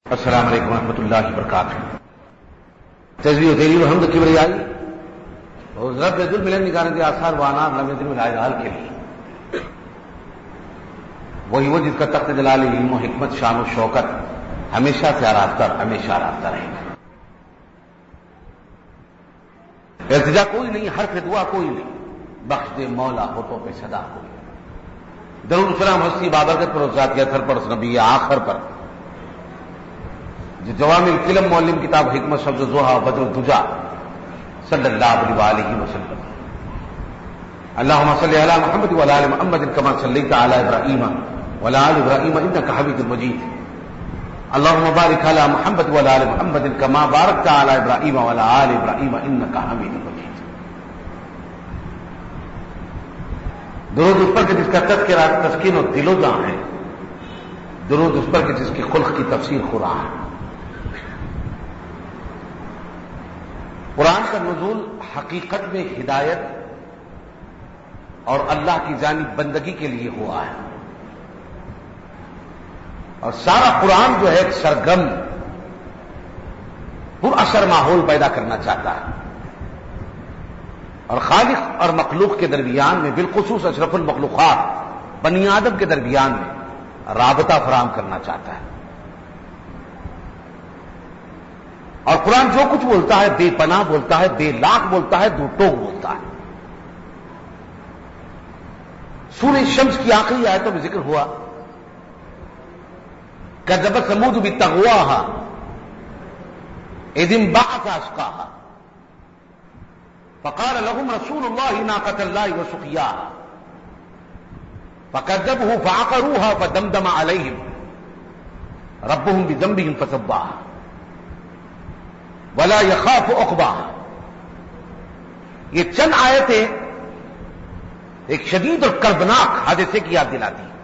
السلام علیکم ورحمۃ اللہ وبرکاتہ. تجزیہ و تحریر و حمد کبریائی اور رب ذل ملن نگارن کے آثار وانات لم یدر الہی حال کے لیے وہی وہ جس کا تخت جلال علم و حکمت شان و شوکت ہمیشہ سے آراستہ رہے گا. التجا کوئی نہیں، حرف دعا کوئی نہیں، بخش دے مولا ہوٹوں پہ صدا کوئی. درود السلام ہستی بابرکت پر، ذاتیہ تھر پر، نبی آخر پر، جو جوامع الکلم معلم کتاب حکمت شمس الضحیٰ بدر الدجا صلی اللہ علیہ وسلم. اللہم صلی علی محمد وعلی آل محمد کما صلیت علی ابراہیم وعلی آل ابراہیم انک حمید مجید. اللہم بارک علی محمد وعلی آل محمد کما بارکت علی ابراہیم وعلی آل ابراہیم انک حمید مجید. درود اس پر کہ جس کا تذکرہ تسکین و دل و جاں ہے، درود اس پر کہ جس کی خلق کی تفسیر قرآن ہے. قرآن کا نزول حقیقت میں ہدایت اور اللہ کی جانب بندگی کے لیے ہوا ہے، اور سارا قرآن جو ہے ایک سرگرم پر اثر ماحول پیدا کرنا چاہتا ہے، اور خالق اور مخلوق کے درمیان میں بالخصوص اشرف المخلوقات بنی آدم کے درمیان میں رابطہ فراہم کرنا چاہتا ہے. اور قرآن جو کچھ بولتا ہے بے پناہ بولتا ہے، بے لاک بولتا ہے، دو ٹوک بولتا ہے. سورہ شمس کی آخری آیتوں میں ذکر ہوا کذبت ثمود بطغواها اذ انبعث اشقاها فقال لهم رسول الله ناقة الله وسقياها فكذبوه فعقروها فدمدم عليهم ربهم بذنبهم فسواها ولا يخاف عقباها. یہ چند آیتیں ایک شدید اور کربناک حادثے کی یاد دلاتی ہیں،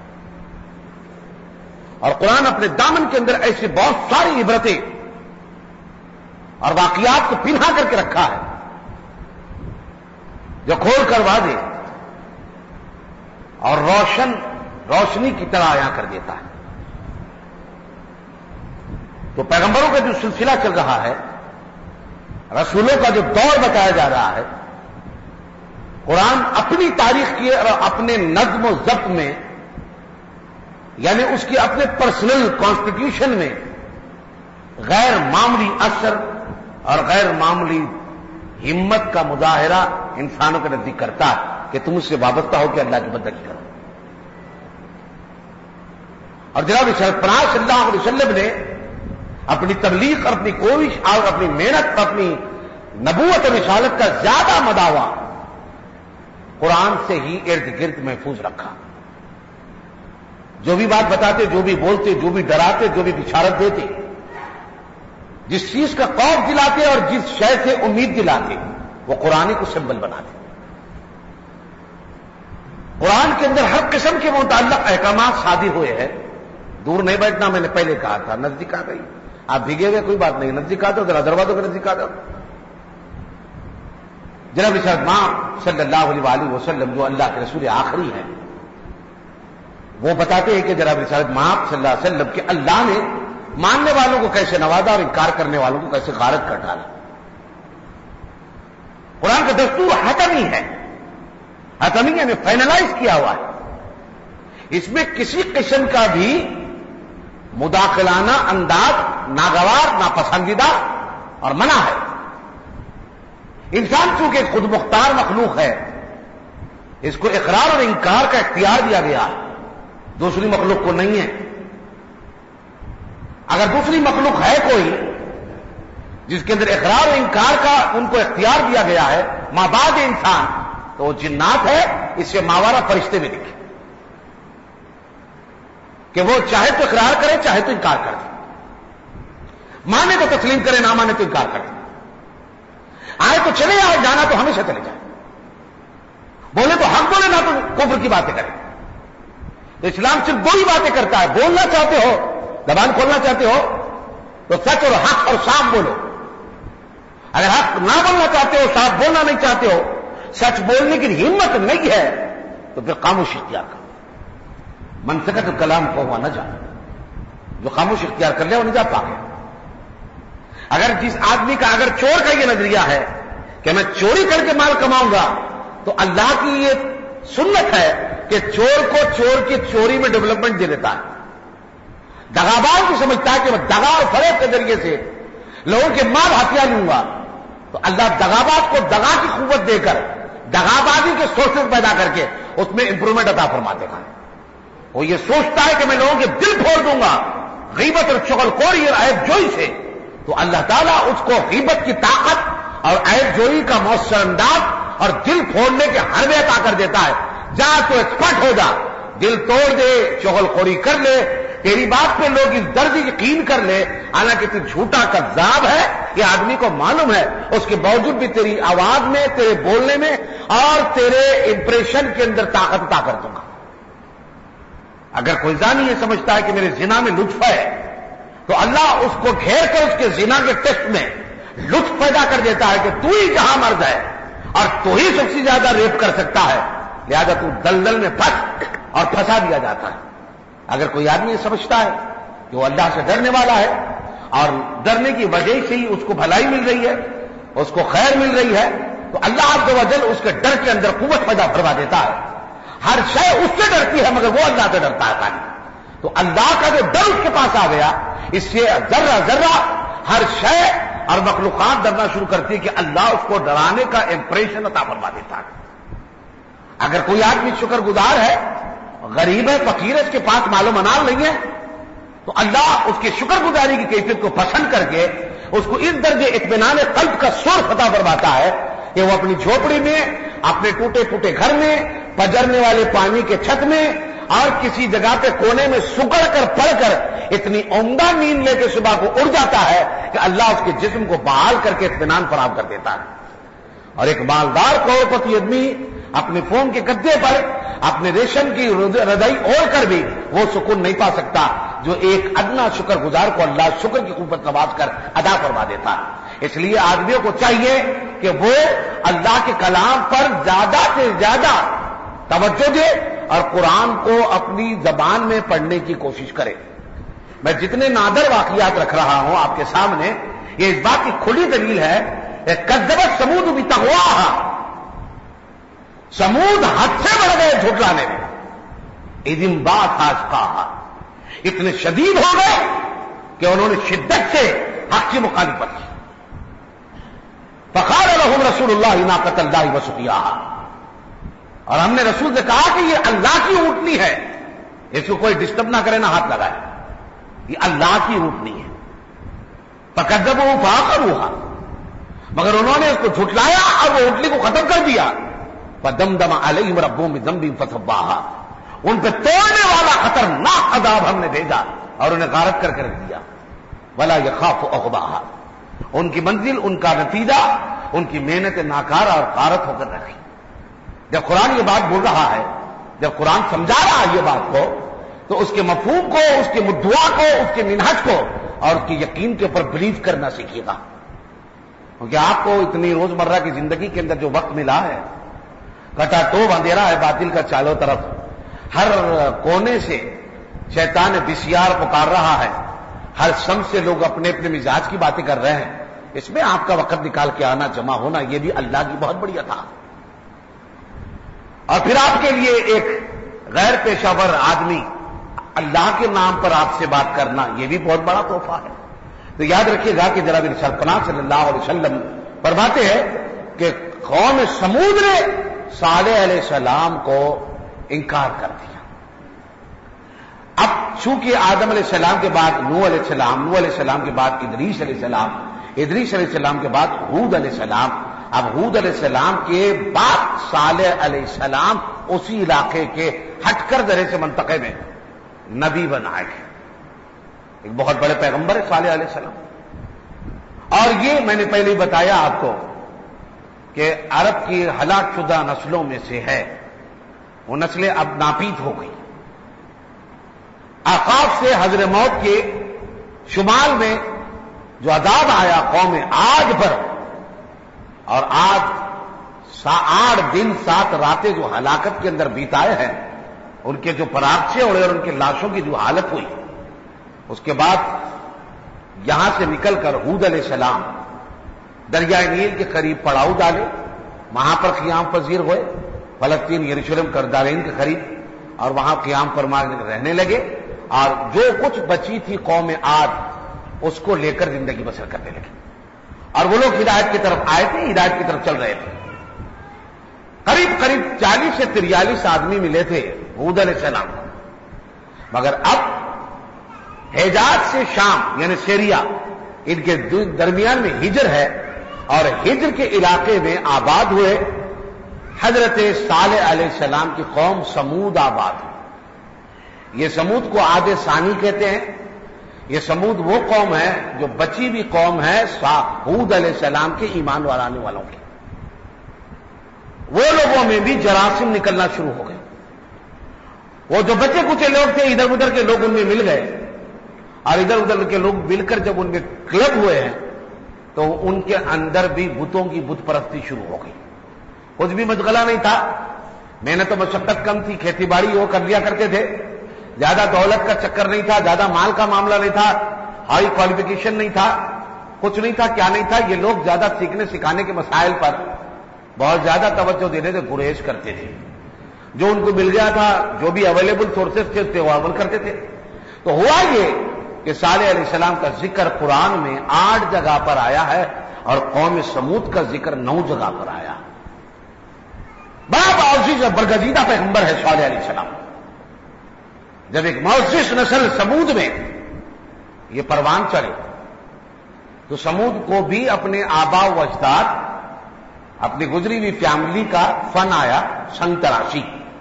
اور قرآن اپنے دامن کے اندر ایسے بہت ساری عبرتیں اور واقعات کو پنہا کر کے رکھا ہے جو کھول کر واضح اور روشنی کی طرح عیاں کر دیتا ہے. تو پیغمبروں کا جو سلسلہ چل رہا ہے، رسولوں کا جو دور بتایا جا رہا ہے، قرآن اپنی تاریخ کی اور اپنے نظم و ضبط میں، یعنی اس کی اپنے پرسنل کانسٹیٹیوشن میں غیر معمولی اثر اور غیر معمولی ہمت کا مظاہرہ انسانوں کے نزدیک کرتا ہے کہ تم اس سے وابستہ ہو کہ اللہ کی بندگی کرو. اور جناب پناہ صلی اللہ علیہ وسلم نے اپنی تبلیغ اور اپنی کوشش اور اپنی محنت اور اپنی نبوت و رسالت کا زیادہ مداوا قرآن سے ہی ارد گرد محفوظ رکھا. جو بھی بات بتاتے، جو بھی بولتے، جو بھی ڈراتے، جو بھی بشارت دیتے، جس چیز کا خوف دلاتے اور جس شے سے امید دلاتے، وہ قرآن کو سمبل بناتے. قرآن کے اندر ہر قسم کے متعلق احکامات صادر ہوئے ہیں. دور نہیں بیٹھنا، میں نے پہلے کہا تھا، نزدیک آ گئی. آپ بھیگے ہوئے کوئی بات نہیں، نزدیک آ جاؤ، ذرا دروازوں کے نزدیک آ جاؤ. جناب ماں صلی اللہ علیہ وسلم جو اللہ کے رسول آخری ہیں، وہ بتاتے ہیں کہ جناب رسالت ماں صلی اللہ علیہ وسلم کہ اللہ نے ماننے والوں کو کیسے نوازا اور انکار کرنے والوں کو کیسے غارت کر ڈالا. قرآن کا دستور حتمی ہے، حتمی یعنی فائنلائز کیا ہوا ہے. اس میں کسی قسم کا بھی مداخلانہ انداز ناگوار، ناپسندیدہ اور منع ہے. انسان چونکہ خود مختار مخلوق ہے، اس کو اقرار اور انکار کا اختیار دیا گیا ہے، دوسری مخلوق کو نہیں ہے. اگر دوسری مخلوق ہے کوئی جس کے اندر اقرار اور انکار کا ان کو اختیار دیا گیا ہے مابعد انسان، تو وہ جنات ہے. اس سے ماورا فرشتے میں لکھے کہ وہ چاہے تو اقرار کرے، چاہے تو انکار کرے، مانے تو تسلیم کرے، نہ مانے تو انکار کرے. آئے تو چلے آئے، جانا تو ہمیشہ چلے جائے. بولے تو حق بولے، نہ تو کفر کی باتیں کرے. تو اسلام صرف دو ہی باتیں کرتا ہے. بولنا چاہتے ہو، زبان کھولنا چاہتے ہو تو سچ اور حق اور صاف بولو. اگر حق نہ بولنا چاہتے ہو، صاف بولنا نہیں چاہتے ہو، سچ بولنے کی ہمت نہیں ہے، تو پھر خاموشی اختیار کرو. من سکت کلام کو ہوا نہ جانا. جو خاموش اختیار کر لیا وہ نجات پا گیا. اگر جس آدمی کا اگر چور کا یہ نظریہ ہے کہ میں چوری کر کے مال کماؤں گا، تو اللہ کی یہ سنت ہے کہ چور کو چور کی چوری میں ڈیولپمنٹ دے دیتا ہے. دغاباز بھی سمجھتا ہے کہ میں دغا اور فریب کے ذریعے سے لوگوں کے مال ہتھیا لوں گا، تو اللہ دغاباز کو دغا کی قوت دے کر دغابازی کے سورسز پیدا کر کے اس میں امپروومنٹ عطا فرما دے گا. وہ یہ سوچتا ہے کہ میں لوگوں کے دل پھوڑ دوں گا غیبت اور چغل خوری اور عیب جوئی سے، تو اللہ تعالیٰ اس کو غیبت کی طاقت اور عیب جوئی کا مؤثر انداز اور دل پھوڑنے کے حربے عطا کر دیتا ہے. جا تو ایکسپرٹ ہو جا، دل توڑ دے، چغل خوری کر لے، تیری بات پہ لوگ اس درد یقین کر لے، حالانکہ تو جھوٹا کذاب ہے، یہ آدمی کو معلوم ہے، اس کے باوجود بھی تیری آواز میں، تیرے بولنے میں اور تیرے امپریشن کے اندر طاقت عطا کر دوں گا. اگر کوئی زانی یہ سمجھتا ہے کہ میرے زنا میں لطف ہے، تو اللہ اس کو گھیر کر اس کے زنا کے ٹیسٹ میں لطف پیدا کر دیتا ہے کہ تو ہی جہاں مرد ہے اور تو ہی سب سے زیادہ ریپ کر سکتا ہے، لہذا تو دلدل میں پھنس اور پھنسا دیا جاتا ہے. اگر کوئی آدمی یہ سمجھتا ہے کہ وہ اللہ سے ڈرنے والا ہے اور ڈرنے کی وجہ سے ہی اس کو بھلائی مل رہی ہے، اس کو خیر مل رہی ہے، تو اللہ عز و جل اس کے ڈر کے اندر قوت پیدا فرما دیتا ہے. ہر شے اس سے ڈرتی ہے مگر وہ اللہ سے ڈرتا ہے خالی. تو اللہ کا جو ڈر اس کے پاس آ گیا، اس سے ذرہ ذرہ ہر شے اور مخلوقات ڈرنا شروع کرتی ہے کہ اللہ اس کو ڈرانے کا امپریشن عطا فرما دیتا ہے. اگر کوئی آدمی شکر گزار ہے، غریب ہے، فقیر ہے، اس کے پاس مال و منال نہیں ہے، تو اللہ اس کی شکر گزاری کی کیفیت کو پسند کر کے اس کو اس درجے اطمینان قلب کا سور عطا فرماتا ہے کہ وہ اپنی جھوپڑی میں، اپنے ٹوٹے پھوٹے گھر میں، پجرنے والے پانی کے چھت میں اور کسی جگہ پہ کونے میں سکڑ کر پڑ کر اتنی عمدہ نیند لے کے صبح کو اڑ جاتا ہے کہ اللہ اس کے جسم کو بحال کر کے اطمینان فراہم کر دیتا ہے. اور ایک مالدار کروڑپتی آدمی اپنے فون کے گدے پر اپنے ریشم کی رضائی اوڑھ کر بھی وہ سکون نہیں پا سکتا جو ایک ادنا شکر گزار کو اللہ شکر کی قوت نواز کر ادا فرما دیتا ہے. اس لیے آدمیوں کو چاہیے کہ وہ اللہ کے کلام پر زیادہ سے زیادہ توجہ دے اور قرآن کو اپنی زبان میں پڑھنے کی کوشش کرے. میں جتنے نادر واقعات رکھ رہا ہوں آپ کے سامنے، یہ اس بات کی کھلی دلیل ہے کذبت ثمود بتقواہا، سمود حد سے بڑھ گئے جھٹلانے میں. اذ انبعث اشقاہا، اتنے شدید ہو گئے کہ انہوں نے شدت سے حق کی مخالفت کی. فقال لهم رسول اللہ ناقۃ اللہ وسقیاہا، اور ہم نے رسول سے کہا کہ یہ اللہ کی اونٹنی ہے، اس کو کوئی ڈسٹرب نہ کرے، نہ ہاتھ لگائے، یہ اللہ کی اونٹنی ہے. فکذبوہ فعقروہا، مگر انہوں نے اس کو جھٹلایا اور وہ اونٹنی کو ختم کر دیا. فدمدم علیہم ربہم بذنبہم فسواہا، ان پہ توڑنے والا خطرناک عذاب ہم نے بھیجا اور انہیں غارت کر کے رکھ دیا. ولا یخاف عقباہا، ان کی منزل، ان کا نتیجہ، ان کی محنت ناکارہ اور غارت ہو کر رکھی. جب قرآن یہ بات بول رہا ہے، جب قرآن سمجھا رہا ہے یہ بات کو، تو اس کے مفہوم کو، اس کے مدعا کو، اس کے منہج کو اور اس کے یقین کے اوپر بلیو کرنا سیکھیے گا. کیونکہ آپ کو اتنی روزمرہ کی زندگی کے اندر جو وقت ملا ہے، کٹا ٹوب اندھیرا ہے باطل کا چاروں طرف، ہر کونے سے شیطان بسیار پکار رہا ہے، ہر سم سے لوگ اپنے اپنے مزاج کی باتیں کر رہے ہیں. اس میں آپ کا وقت نکال کے آنا، جمع ہونا، یہ بھی اللہ کی بہت بڑی عطا. اور پھر آپ کے لیے ایک غیر پیشہ ور آدمی اللہ کے نام پر آپ سے بات کرنا، یہ بھی بہت بڑا تحفہ ہے. تو یاد رکھیے گا کہ جناب سرپناہ صلی اللہ علیہ وسلم فرماتے ہیں کہ قوم سمود نے صالح علیہ السلام کو انکار کر دیا. اب چونکہ آدم علیہ السلام کے بعد نوح علیہ السلام، نوح علیہ السلام کے بعد ادریس علیہ السلام، ادریس علیہ السلام کے بعد ہود علیہ السلام، اب ہود علیہ السلام کے بعد صالح علیہ السلام اسی علاقے کے ہٹ کر ذرے سے منطقے میں نبی بنائے گئے. ایک بہت بڑے پیغمبر ہے صالح علیہ السلام. اور یہ میں نے پہلے ہی بتایا آپ کو کہ عرب کی ہلاک شدہ نسلوں میں سے ہے، وہ نسلیں اب ناپید ہو گئی. آقاف سے حضر موت کے شمال میں جو عذاب آیا قوم عاد پر، اور آج 8 دن 7 راتیں جو ہلاکت کے اندر بیتائے ہیں، ان کے جو پراگچے اڑے اور ان کے لاشوں کی جو حالت ہوئی، اس کے بعد یہاں سے نکل کر ہود علیہ السلام دریائے نیل کے قریب پڑاؤ ڈالے، وہاں پر قیام پذیر ہوئے، فلسطین یروشلم کردالین کے قریب، اور وہاں قیام فرما رہنے لگے، اور جو کچھ بچی تھی قوم عاد اس کو لے کر زندگی بسر کرنے لگے، اور وہ لوگ ہدایت کی طرف آئے تھے، ہدایت کی طرف چل رہے تھے۔ قریب 40 سے 43 آدمی ملے تھے ہود علیہ السلام کو، مگر اب حجاز سے شام یعنی سیریا ان کے درمیان میں ہجر ہے، اور ہجر کے علاقے میں آباد ہوئے حضرت صالح علیہ السلام کی قوم سمود آباد ہوئی۔ یہ سمود کو عاد ثانی کہتے ہیں۔ یہ سمود وہ قوم ہے جو بچی بھی قوم ہے ہود علیہ السلام کے ایمان والانے والوں کی۔ وہ لوگوں میں بھی جراثیم نکلنا شروع ہو گئے۔ وہ جو بچے کچے لوگ تھے ادھر ادھر کے لوگ ان میں مل گئے، اور ادھر ادھر کے لوگ مل کر جب ان میں کلب ہوئے ہیں تو ان کے اندر بھی بتوں کی بت پرستی شروع ہو گئی۔ کچھ بھی مشغلہ نہیں تھا، محنت و مشقت کم تھی، کھیتی باڑی وہ کر لیا کرتے تھے، زیادہ دولت کا چکر نہیں تھا، زیادہ مال کا معاملہ نہیں تھا، ہائی کوالیفیکیشن نہیں تھا، کچھ نہیں تھا، کیا نہیں تھا۔ یہ لوگ زیادہ سیکھنے سکھانے کے مسائل پر بہت زیادہ توجہ دینے سے گریز کرتے تھے۔ جو ان کو مل گیا تھا، جو بھی اویلیبل سورسز تھے وہ عمل کرتے تھے۔ تو ہوا یہ کہ صالح علیہ السلام کا ذکر قرآن میں 8 جگہ پر آیا ہے، اور قوم سمود کا ذکر 9 جگہ پر آیا۔ بڑا معزز اور برگزیدہ پیغمبر ہے صالح علیہ السلام۔ جب ایک معزز نسل سمود میں یہ پروان چڑھے تو سمود کو بھی اپنے آبا و اجداد، اپنی گزری ہوئی فیملی کا فن آیا، سنگ تراشی۔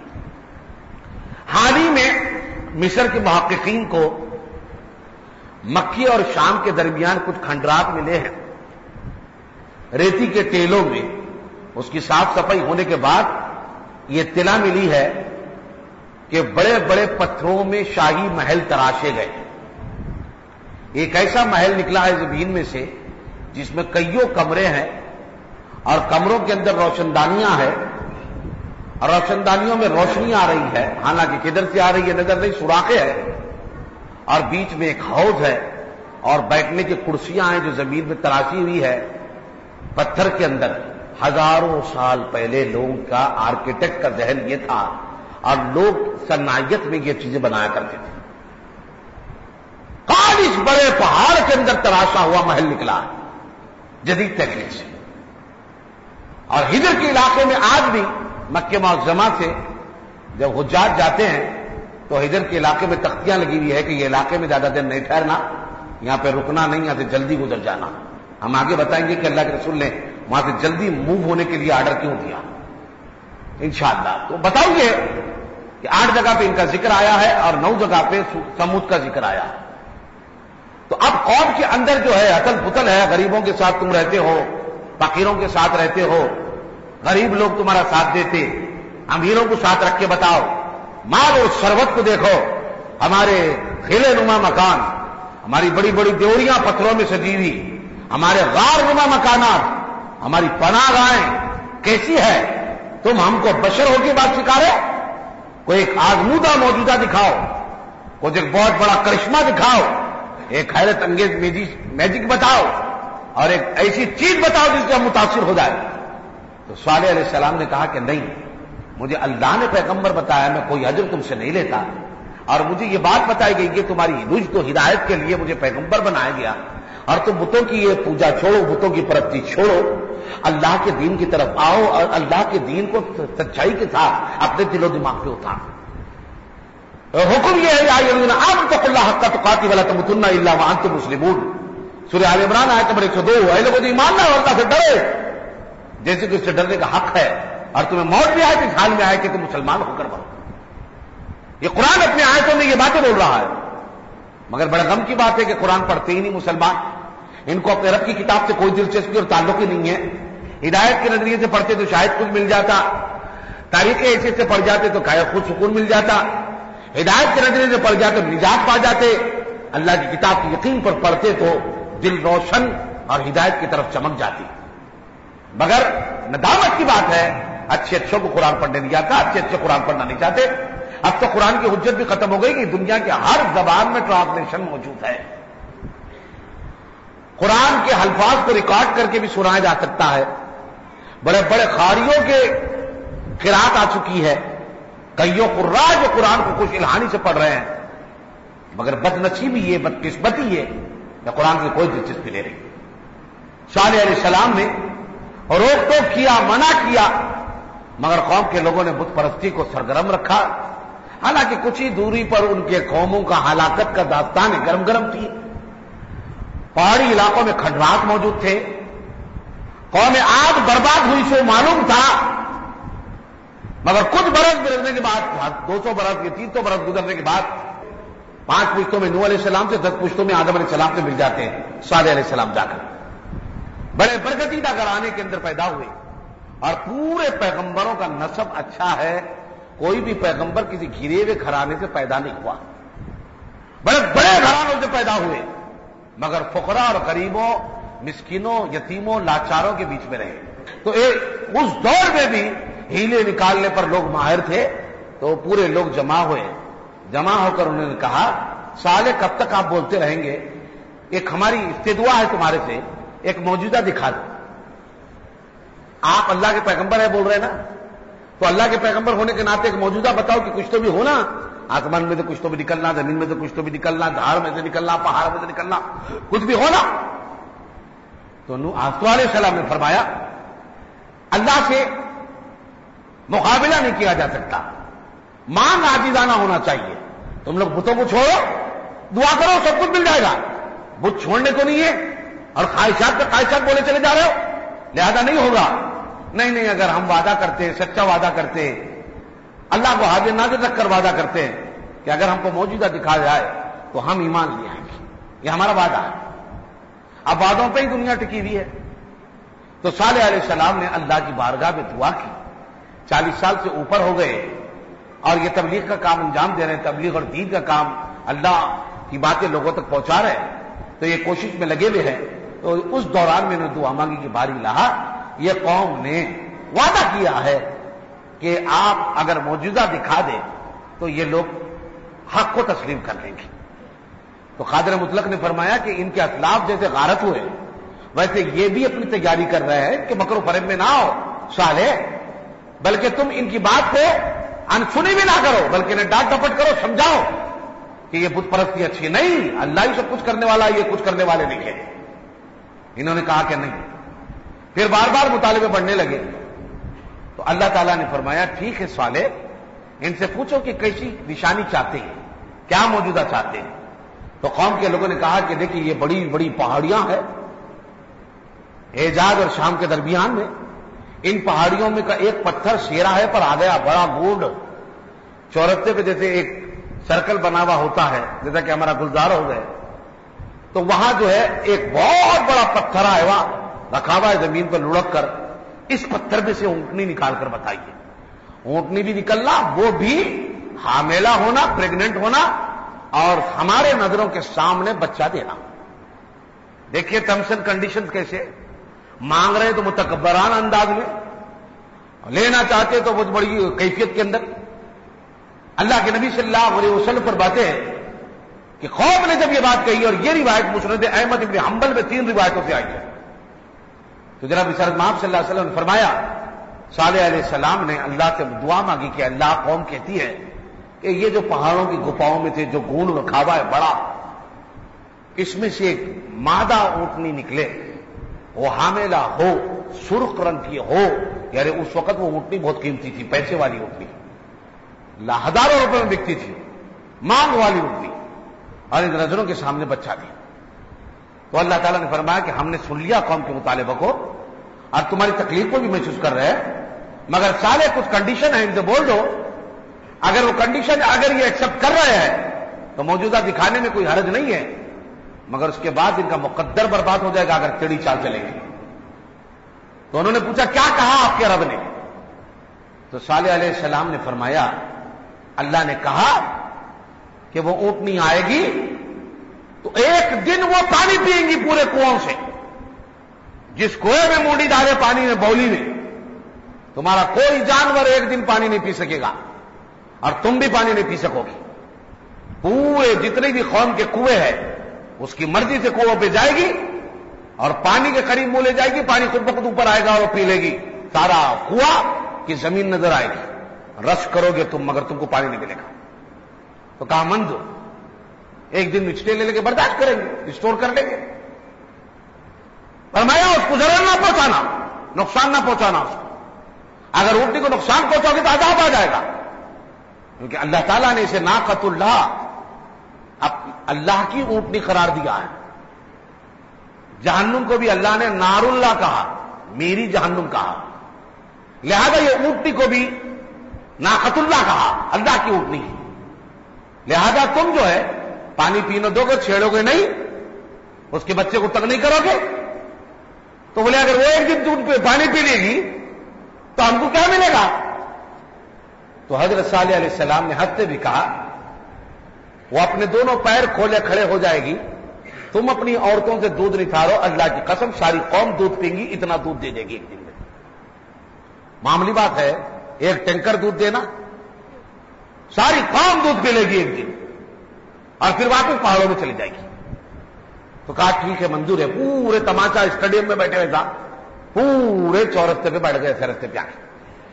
حال ہی میں مصر کے محققین کو مکی اور شام کے درمیان کچھ کھنڈرات ملے ہیں، ریتی کے ٹیلوں میں۔ اس کی صاف صفائی ہونے کے بعد یہ اطلاع ملی ہے کہ بڑے بڑے پتھروں میں شاہی محل تراشے گئے۔ ایک ایسا محل نکلا ہے زمین میں سے جس میں کئیوں کمرے ہیں، اور کمروں کے اندر روشن دانیاں ہیں، اور روشن دانیوں میں روشنی آ رہی ہے، حالانکہ کدھر سے آ رہی ہے نظر نہیں، سوراخیں ہیں، اور بیچ میں ایک حوض ہے، اور بیٹھنے کی کرسیاں ہیں جو زمین میں تراشی ہوئی ہے پتھر کے اندر۔ ہزاروں سال پہلے لوگوں کا آرکیٹیکٹ کا ذہن یہ تھا، اور لوگ صنعت میں یہ چیزیں بنایا کرتے تھے۔ خالص بڑے پہاڑ کے اندر تراشا ہوا محل نکلا ہے جدید تکنیک سے۔ اور ہجر کے علاقے میں آج بھی مکہ معظمہ سے جب حجاج جاتے ہیں تو ہجر کے علاقے میں تختیاں لگی ہوئی ہے کہ یہ علاقے میں زیادہ دن نہیں ٹھہرنا، یہاں پہ رکنا نہیں، یہاں سے جلدی گزر جانا۔ ہم آگے بتائیں گے کہ اللہ کے رسول نے وہاں سے جلدی موو ہونے کے لیے آرڈر کیوں دیا انشاءاللہ۔ تو بتاؤ یہ کہ 8 جگہ پہ ان کا ذکر آیا ہے اور 9 جگہ پہ سمود کا ذکر آیا ہے۔ تو اب قوم کے اندر جو ہے اتل پتل ہے، غریبوں کے ساتھ تم رہتے ہو، فقیروں کے ساتھ رہتے ہو، غریب لوگ تمہارا ساتھ دیتے، امیروں کو ساتھ رکھ کے بتاؤ، مال اور ثروت کو دیکھو، ہمارے خیلے نما مکان، ہماری بڑی بڑی دیوریاں پتھروں میں سجی ہوئی، ہمارے غار نما مکانات، ہماری پناہ گاہیں کیسی ہے، تم ہم کو بشر ہو کے بات سکھا رہے؟ کوئی ایک آزمودہ موجودہ دکھاؤ، کچھ ایک بہت بڑا کرشمہ دکھاؤ، ایک حیرت انگیز میجک بتاؤ، اور ایک ایسی چیز بتاؤ جس سے ہم متاثر ہو جائے۔ تو صالح علیہ السلام نے کہا کہ نہیں، مجھے اللہ نے پیغمبر بتایا، میں کوئی اجر تم سے نہیں لیتا، اور مجھے یہ بات بتائی گئی کہ تمہاری رشد و ہدایت کے لیے مجھے پیغمبر بنایا گیا، اور تم بتوں کی یہ پوجا چھوڑو، بتوں کی پرستی چھوڑو، اللہ کے دین کی طرف آؤ، اور اللہ کے دین کو سچائی کے ساتھ اپنے دل و دماغ پہ اتارو۔ حکم یہ ہے یا ایھا آمنتم اللہ حق تقاتہ ولا تموتن الا وانتم مسلمون، سورہ آل عمران آیت نمبر 102۔ اے لوگوں ایمان لاؤ، اللہ سے ڈرو جیسے کہ اس سے ڈرنے کا حق ہے، اور تمہیں موت بھی آئے تو اس حال میں آئے کہ تم مسلمان ہو کر مرو۔ یہ قرآن اپنے آیتوں میں یہ باتیں بول رہا ہے، مگر بڑا غم کی بات ہے کہ قرآن پڑھتے ہی نہیں مسلمان، ان کو اپنے رب کی کتاب سے کوئی دلچسپی اور تعلق ہی نہیں ہے۔ ہدایت کے نظریے سے پڑھتے تو شاید کچھ مل جاتا، تاریخ حیثیت سے پڑھ جاتے تو خود سکون مل جاتا، ہدایت کے نظریے سے پڑھ جاتے نجات پا جاتے، اللہ کی کتاب کی یقین پر پڑھتے تو دل روشن اور ہدایت کی طرف چمک جاتی۔ مگر ندامت کی بات ہے، اچھے اچھوں کو قرآن پڑھنے نہیں جاتا، اچھے اچھے قرآن پڑھنا نہیں چاہتے، اب تو قرآن کی حجت بھی ختم ہو گئی کہ دنیا کے ہر زبان میں ٹرانسلیشن موجود ہے. قرآن کے الفاظ کو ریکارڈ کر کے بھی سنایا جا سکتا ہے. بڑے بڑے قاریوں کے قرات آ چکی ہے. کئیوں قراء جو قرآن کو خوش الہانی سے پڑھ رہے ہیں. مگر بدنصیبی یہ، بدقسمتی یہ کہ قرآن کی کوئی دلچسپی لے رہی. صالح علیہ السلام نے روک ٹوک کیا، منع کیا، مگر قوم کے لوگوں نے بت پرستی کو سرگرم رکھا. حالانکہ کچھ ہی دوری پر ان کے قوموں کا ہلاکت کا داستان گرم گرم تھی. پہاڑی علاقوں میں کھنڈرات موجود تھے. قوم عاد برباد ہوئی سو معلوم تھا. مگر کچھ برس گزرنے کے بعد، 200 برس کے 300 برس گزرنے کے بعد 5 پشتوں میں نوح علیہ السلام سے، 10 پشتوں میں آدم علیہ السلام سے مل جاتے ہیں. صالح علیہ السلام جا کر بڑے برکتیدہ گھرانے کے اندر پیدا ہوئے. اور پورے پیغمبروں کا نسب اچھا ہے. کوئی بھی پیغمبر کسی گھرے ہوئے گھرانے سے پیدا نہیں ہوا. بڑے بڑے گھرانوں سے پیدا ہوئے، مگر فقراء اور غریبوں، مسکینوں، یتیموں، لاچاروں کے بیچ میں رہے. تو اس دور میں بھی ہیلے نکالنے پر لوگ ماہر تھے. تو پورے لوگ جمع ہوئے. جمع ہو کر انہوں نے کہا، صالح کب تک آپ بولتے رہیں گے؟ ایک ہماری استدعا ہے تمہارے سے، ایک موجودہ دکھا دو. آپ اللہ کے پیغمبر ہیں بول رہے ہیں نا، تو اللہ کے پیغمبر ہونے کے ناطے ایک موجودہ بتاؤ کہ کچھ تو بھی ہونا. آسمان میں تو کچھ تو بھی نکلنا، زمین میں تو کچھ تو بھی نکلنا، دھار میں سے نکلنا، پہاڑ میں سے نکلنا، کچھ بھی ہونا. تو نوح علیہ السلام نے فرمایا، اللہ سے مقابلہ نہیں کیا جا سکتا، مانگ عاجزانہ ہونا چاہیے. تم لوگ بتوں کو چھوڑو، دعا کرو، سب کچھ مل جائے گا. بت چھوڑنے کو نہیں ہے اور خواہشات پہ خواہشات بولے چلے جا رہے ہو، لہذا نہیں ہوگا. نہیں، اگر ہم وعدہ کرتے، سچا وعدہ کرتے، اللہ کو حاضر ناظر رکھ کر وعدہ کرتے ہیں کہ اگر ہم کو موجودہ دکھا جائے تو ہم ایمان لے آئیں گے، یہ ہمارا وعدہ ہے. اب وعدوں پہ ہی دنیا ٹکی ہوئی ہے. تو صالح علیہ السلام نے اللہ کی بارگاہ میں دعا کی. 40 سال سے اوپر ہو گئے اور یہ تبلیغ کا کام انجام دے رہے ہیں. تبلیغ اور دین کا کام، اللہ کی باتیں لوگوں تک پہنچا رہے ہیں. تو یہ کوشش میں لگے ہوئے ہیں. تو اس دوران میں نے دعا مانگی کہ باری لاہا، یہ قوم نے وعدہ کیا ہے کہ آپ اگر موجودہ دکھا دیں تو یہ لوگ حق کو تسلیم کر لیں گے. تو قادر مطلق نے فرمایا کہ ان کے اسلاف جیسے غارت ہوئے، ویسے یہ بھی اپنی تیاری کر رہے ہیں کہ مکر و فریب میں نہ ہو صالح، بلکہ تم ان کی بات کو انسنی بھی نہ کرو، بلکہ انہیں ڈانٹ ڈپٹ کرو، سمجھاؤ کہ یہ بت پرستی اچھی نہیں، اللہ ہی سب کچھ کرنے والا، یہ کچھ کرنے والے نہیں ہیں. انہوں نے کہا کہ نہیں. پھر بار بار مطالبے بڑھنے لگے. تو اللہ تعالیٰ نے فرمایا، ٹھیک ہے صالح، ان سے پوچھو کہ کیسی نشانی چاہتے ہیں، کیا موجودہ چاہتے ہیں. تو قوم کے لوگوں نے کہا کہ دیکھیے یہ بڑی بڑی پہاڑیاں ہیں حجاز اور شام کے درمیان میں. ان پہاڑیوں میں کا ایک پتھر شیرا ہے پر آ گیا بڑا گوڈ، چورتے پہ جیسے ایک سرکل بنا ہوا ہوتا ہے، جیسا کہ ہمارا گلزار ہو گئے. تو وہاں جو ہے ایک بہت بڑا پتھر آیا ہوا رکھا ہوا ہے زمین پر لڑک کر. اس پتھر میں سے اونٹنی نکال کر بتائیے. اونٹنی بھی نکلنا، وہ بھی حاملہ ہونا، پریگننٹ ہونا، اور ہمارے نظروں کے سامنے بچہ دینا. دیکھیے ٹرمس اینڈ کنڈیشنز کیسے مانگ رہے تو متکبرانہ انداز میں، لینا چاہتے تو بہت بڑی کیفیت کے اندر. اللہ کے نبی صلی اللہ علیہ وسلم پر باتیں ہیں کہ خوف نے جب یہ بات کہی، اور یہ روایت مسند احمد ابن حنبل میں 3 روایتوں سے آئی ہے. تو جناب رسالت مآب صلی اللہ علیہ وسلم نے فرمایا، صالح علیہ السلام نے اللہ سے دعا مانگی کہ اللہ، قوم کہتی ہے کہ یہ جو پہاڑوں کی گفاؤں میں تھے جو گونڈ رکھا ہوا ہے بڑا، اس میں سے ایک مادہ اونٹنی نکلے، وہ حاملہ ہو، سرخ رنگ کی ہو. یعنی اس وقت وہ اونٹنی بہت قیمتی تھی، پیسے والی اونٹنی، ہزاروں روپے میں بکتی تھی، مانگ والی اونٹنی، اور ان نظروں کے سامنے بچہ دیا. تو اللہ تعالیٰ نے فرمایا کہ ہم نے سن لیا قوم کے مطالبہ کو، اور تمہاری تکلیف کو بھی محسوس کر رہے ہیں، مگر صالح کچھ کنڈیشن ہے، ان سے بول دو. اگر وہ کنڈیشن اگر یہ ایکسپٹ کر رہے ہیں تو موجودہ دکھانے میں کوئی حرج نہیں ہے، مگر اس کے بعد ان کا مقدر برباد ہو جائے گا اگر ٹیڑھی چال چلے گی. تو انہوں نے پوچھا کیا کہا آپ کے رب نے؟ تو صالح علیہ السلام نے فرمایا، اللہ نے کہا کہ وہ اونٹنی آئے گی تو ایک دن وہ پانی پئیں گی پورے کنویں سے، جس کنویں میں مونڈی ڈالے پانی میں، بولی میں، تمہارا کوئی جانور ایک دن پانی نہیں پی سکے گا. اور تم بھی پانی نہیں پی سکوگی. پورے جتنے بھی قوم کے کنویں ہیں اس کی مرضی سے کنووں پہ جائے گی اور پانی کے قریب منہ لے جائے گی, پانی خود بخود اوپر آئے گا اور وہ پی لے گی. سارا کنواں کی زمین نظر آئے گی. رش کرو گے تم مگر تم کو پانی نہیں ملے گا. تو کہا منظور ایک دن نچلے لے کے برداشت کریں گے, اسٹور کر لیں گے. فرمایا اس کو ضرر نہ پہنچانا, نقصان نہ پہنچانا اس کو. اگر اونٹنی کو نقصان پہنچاؤ گے تو عذاب آ جائے گا, کیونکہ اللہ تعالیٰ نے اسے ناقۃ اللہ, اب اللہ کی اونٹنی قرار دیا ہے. جہنم کو بھی اللہ نے نار اللہ کہا, میری جہنم کہا. لہذا یہ اونٹنی کو بھی ناقۃ اللہ کہا, اللہ کی اونٹنی. لہذا تم جو ہے پانی پینے دو گے, چھیڑو گے نہیں, اس کے بچے کو تنگ نہیں کرو گے. تو بولے اگر وہ ایک دن دودھ پہ پانی پی لے گی تو ہم کو کیا ملے گا؟ تو حضرت صالح علیہ السلام نے حد سے بھی کہا, وہ اپنے دونوں پیر کھولے کھڑے ہو جائے گی, تم اپنی عورتوں سے دودھ نہیں کھا رہو, اللہ کی قسم ساری قوم دودھ پیں گی, اتنا دودھ دے دے گی ایک دن میں. معمولی بات ہے ایک ٹینکر دودھ دینا, ساری قوم دودھ پی لے گی ایک دن اور پھر واپس پہاڑوں میں چلی جائے گی. تو کہا ٹھیک ہے منظور ہے. پورے تماشا اسٹیڈیم میں بیٹھے ہوئے تھا, پورے چورستے پہ بیٹھ گئے تھے رستے پہ آ کے.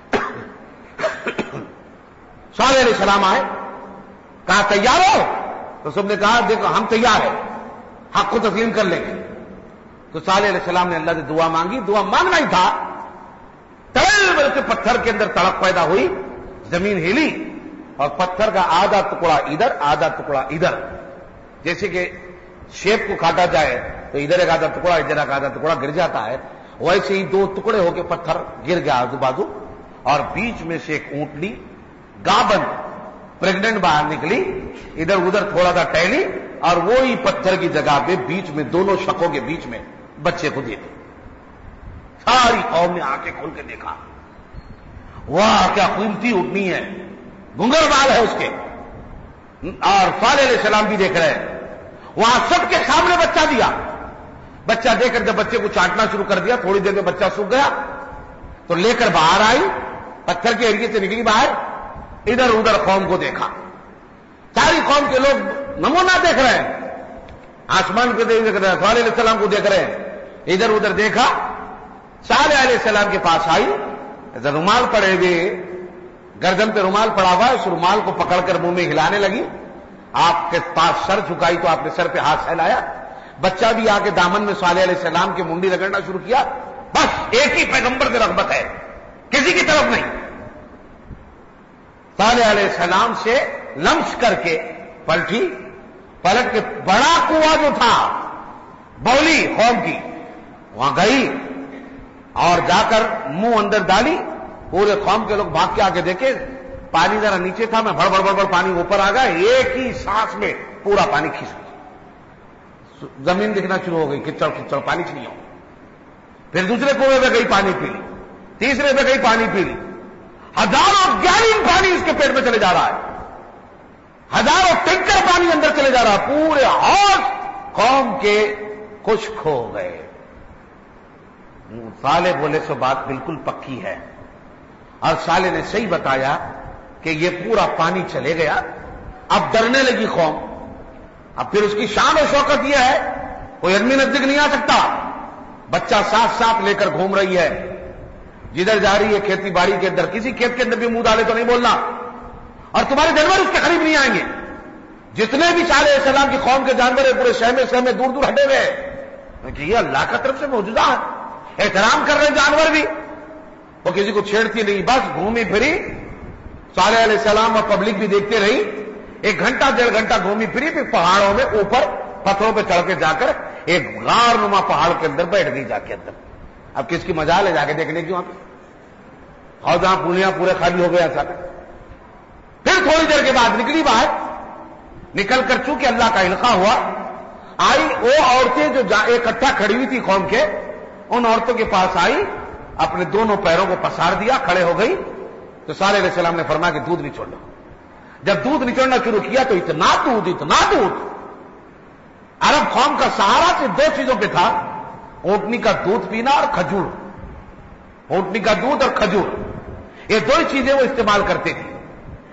صالح علیہ السلام آئے, کہا تیار ہو؟ تو سب نے کہا دیکھو ہم تیار ہیں, حق کو تسلیم کر لیں گے. تو صالح علیہ السلام نے اللہ سے دعا مانگی. دعا مانگنا ہی تھا, تل سے پتھر کے اندر تڑپ پیدا ہوئی, زمین ہلی اور پتھر کا آدھا ٹکڑا ادھر آدھا ٹکڑا ادھر, جیسے کہ شیپ کو کاٹا جائے تو ادھر ایک آدھا ٹکڑا ادھر ایک آدھا ٹکڑا گر جاتا ہے, ویسے ہی دو ٹکڑے ہو کے پتھر گر گیا آزو بازو, اور بیچ میں سے ایک اونٹنی گابن پریگننٹ باہر نکلی, ادھر ادھر تھوڑا سا ٹہلی اور وہی پتھر کی جگہ پہ بیچ میں دونوں شقوں کے بیچ میں بچے کو دے دی. ساری قوم نے آنکھیں کھول کے دیکھا, واہ کیا قیمتی اونٹنی ہے, گنگر بال ہے اس کے. اور صالح علیہ السلام بھی دیکھ رہے ہیں, وہاں سب کے سامنے بچہ دیا. بچہ دے کر جب بچے کو چاٹنا شروع کر دیا, تھوڑی دیر میں بچہ سوکھ گیا تو لے کر باہر آئی, پتھر کے ایریے سے نکلی باہر, ادھر ادھر قوم کو دیکھا. ساری قوم کے لوگ نمونہ دیکھ رہے ہیں, آسمان کو دیکھ رہے ہیں, صالح علیہ السلام کو دیکھ رہے ہیں, ادھر ادھر دیکھا. صالح علیہ السلام کے پاس آئی, رومال پڑے ہوئے, گردن پہ رومال پڑا ہوا, اس رومال کو پکڑ کر منہ میں ہلانے لگی. آپ کے پاس سر جھکائی تو آپ نے سر پہ ہاتھ پھیلایا. بچہ بھی آ کے دامن میں صالح علیہ السلام کی منڈی رگڑنا شروع کیا. بس ایک ہی پیغمبر کی رغبت ہے, کسی کی طرف نہیں. صالح علیہ السلام سے لمس کر کے پلٹ کے بڑا کنواں جو تھا بولی قوم کی, وہاں گئی اور جا کر منہ اندر ڈالی. پورے قوم کے لوگ بھاگ کے آ کے دیکھے, پانی ذرا نیچے تھا, میں بڑ بڑ بڑ بڑ پانی اوپر آ گیا, ایک ہی سانس میں پورا پانی کھینچ گیا. زمین دکھنا شروع ہو گئی, کچڑ کچڑ, پانی نہیں ہو. پھر دوسرے کنویں پہ گئی پانی پی لی, تیسرے پہ گئی پانی پی لی. ہزاروں گیلن پانی اس کے پیٹ میں چلے جا رہا ہے, ہزاروں ٹینکر پانی اندر چلے جا رہا ہے. پورے حوض قوم کے خشک ہو گئے. صالح بولے سو بات بالکل پکی ہے, اور صالح نے صحیح بتایا کہ یہ پورا پانی چلے گیا. اب ڈرنے لگی قوم. اب پھر اس کی شان و شوکت یہ ہے کوئی آدمی نزدیک نہیں آ سکتا. بچہ ساتھ ساتھ لے کر گھوم رہی ہے, جدھر جا رہی ہے کھیتی باڑی کے اندر, کسی کھیت کے اندر بھی منہ ڈالے تو نہیں بولنا, اور تمہارے جانور اس کے قریب نہیں آئیں گے. جتنے بھی صالح علیہ السلام کی قوم کے جانور ہیں پورے سہمے دور دور ہٹے ہوئے ہیں, کہ یہ اللہ کا طرف سے معجزہ ہے. احترام کر رہے جانور بھی, وہ کسی کو چھیڑتی نہیں, بس گھومی پھری. صالح علیہ السلام اور پبلک بھی دیکھتے رہی. 1 گھنٹہ 1.5 گھنٹہ گھومی پھری, پھر پہاڑوں میں اوپر پتھروں پہ چڑھ کے جا کر ایک غار نما پہاڑ کے اندر بیٹھ گئی جا کے اندر. اب کس کی مجال ہے جا کے دیکھنے کی وہاں پہ, اور جہاں پولیاں پورے خالی ہو گئے ایسا. پھر تھوڑی دیر کے بعد نکلی باہر, نکل کر چونکہ اللہ کا القاء ہوا, آئی وہ عورتیں جو اکٹھا کھڑی ہوئی تھی قوم کے, ان عورتوں کے پاس آئی, اپنے دونوں پیروں کو پسار دیا, کھڑے ہو گئی. تو صالح علیہ السلام نے فرمایا کہ دودھ نچوڑنا. جب دودھ نچوڑنا شروع کیا تو اتنا دودھ. عرب قوم کا سہارا صرف 2 چیزوں پہ تھا, اونٹنی کا دودھ پینا اور کھجور. اونٹنی کا دودھ اور کھجور, یہ 2 چیزیں وہ استعمال کرتے تھے.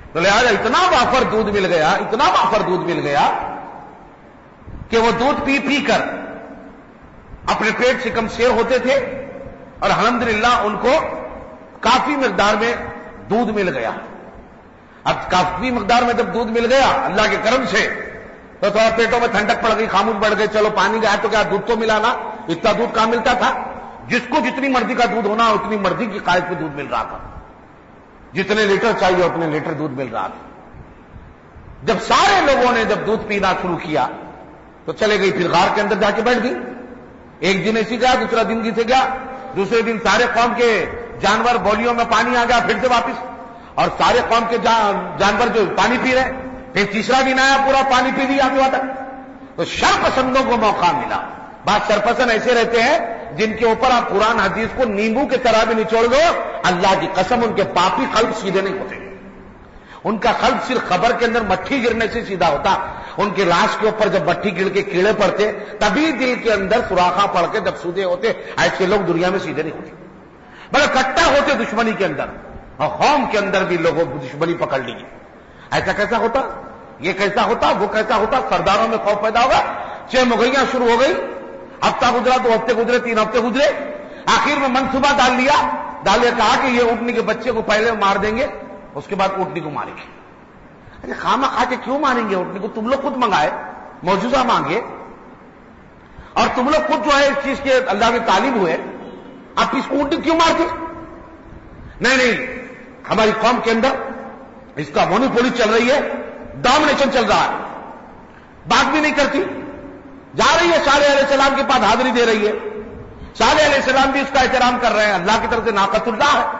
تو لہٰذا اتنا وافر دودھ مل گیا، اتنا وافر دودھ مل گیا کہ وہ دودھ پی پی کر اپنے پیٹ سے کم سیر ہوتے تھے، اور الحمدللہ ان کو کافی مقدار میں دودھ مل گیا۔ اب کافی مقدار میں جب دودھ مل گیا اللہ کے کرم سے، تو تھوڑا پیٹوں میں ٹھنڈک پڑ گئی، خاموش بڑھ گئے، چلو پانی گیا تو کیا دودھ تو ملا نا، اتنا دودھ کہاں ملتا تھا؟ جس کو جتنی مرضی کا دودھ ہونا اتنی مرضی کی قائد پہ دودھ مل رہا تھا، جتنے لیٹر چاہیے اتنے لیٹر دودھ مل رہا تھا۔ جب سارے لوگوں نے جب دودھ پینا شروع کیا تو چلے گئی، پھر غار کے اندر جا کے بیٹھ گئی۔ ایک دن ایسی گیا، دوسرا دن کی سے گیا، دوسرے دن سارے قوم کے جانور بولیوں میں پانی آ گیا، پھر سے واپس، اور سارے قوم کے جانور جو پانی پی رہے، پھر تیسرا دن آیا، پورا پانی پی لیا آگے تک۔ تو شرپسندوں کو موقع ملا۔ بعض شرپسند ایسے رہتے ہیں جن کے اوپر آپ قرآن حدیث کو نیمبو کی طرح بھی نچوڑ دو، اللہ کی قسم ان کے پاپی قلب سیدھے نہیں ہوتے۔ ان کا قلب صرف خبر کے اندر مٹھی گرنے سے سیدھا ہوتا۔ ان کے لاش کے اوپر جب مٹھی گر کے کیڑے پڑتے تبھی دل کے اندر سوراخاں پڑ کے جب سیدھے ہوتے۔ ایسے لوگ دنیا میں سیدھے نہیں ہوتے، بڑے کٹا ہوتے دشمنی کے اندر، اور قوم کے اندر بھی لوگوں کو دشمنی پکڑ لی۔ ایسا کیسا ہوتا، یہ کیسا ہوتا، وہ کیسا ہوتا، سرداروں میں خوف پیدا ہوگا، چہمگیاں شروع ہو گئی، ہفتہ گزرا، 2 ہفتے گزرے، 3 ہفتے گزرے، آخر میں منصوبہ ڈال لیا، کہا کہ یہ اونٹنی کے بچے کو پہلے مار دیں گے، اس کے بعد اونٹنی کو ماریں گے۔ ارے خامہ کھا کے کیوں ماریں گے اونٹنی کو؟ تم لوگ خود منگائے، معجزہ مانگے، اور تم لوگ خود جو ہے اس چیز کے اللہ کے طالب ہوئے، آپ اس کو اونٹنی کیوں مارتے؟ نہیں، ہماری قوم کے اندر اس کا مونوپولی چل رہی ہے، ڈومینیشن چل رہا ہے، بات بھی نہیں کرتی، جا رہی ہے صالح علیہ السلام کے پاس حاضری دے رہی ہے، صالح علیہ السلام بھی اس کا احترام کر رہے ہیں، اللہ کی طرف سے ناقۃ اللہ ہے۔